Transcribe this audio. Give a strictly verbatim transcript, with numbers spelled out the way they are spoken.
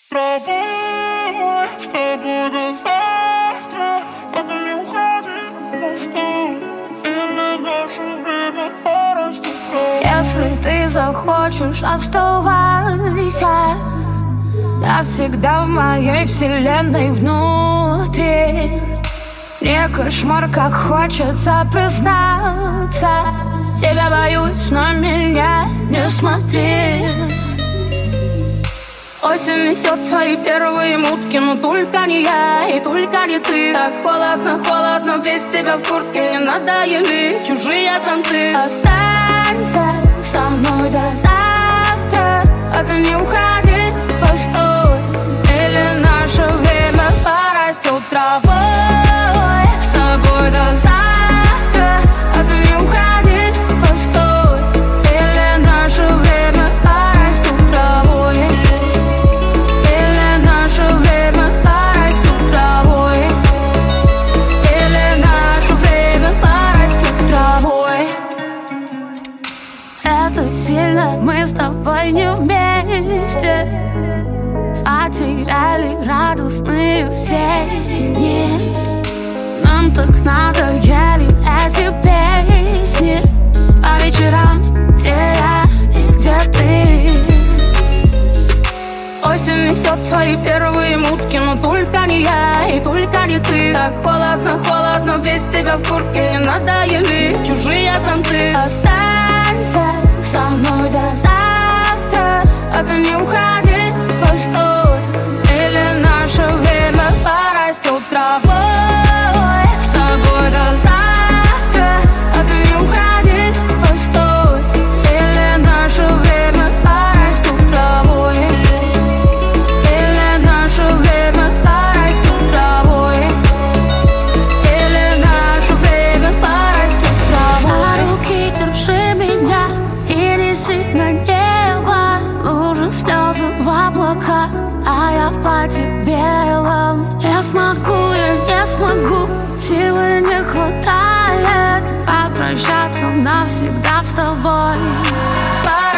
тобой, с тобой до завтра, только не уходи, постой, или наше время порастет. Если ты захочешь, оставайся навсегда в моей вселенной внутри. Мне кошмар, как хочется признаться, тебя боюсь, но меня не смотри. Осень несет свои первые мутки, но только не я и только не ты. Так холодно, холодно, без тебя в куртке мне надоели чужие зонты. Останься со мной до завтра, только не уходи, постой, или наше время порастет травой. С тобой до завтра, только не уходи, постой, или наше время порастет травой. Или наше время порастет травой. Или наше время порастет травой. Это сильно, мы с тобой не вместе, потеряли радостные все дни. Нам так надоели эти песни по вечерам, где я и где ты. Осень несет свои первые мутки, но только не я и только не ты. Так холодно, холодно, без тебя в куртке мне надоели чужие зонты. Останься со мной до завтра, только не уходи, постой, или наше время порастет травой. С тобой до завтра, только не уходи, постой, или наше время порастет травой. Или наше время порастет травой. Или наше время порастет травой. За руки держи меня и неси на небо. Лужи, слезы в облаках, а я в платье белом. Не смогу, я не смогу, силы не хватает попрощаться навсегда с тобой.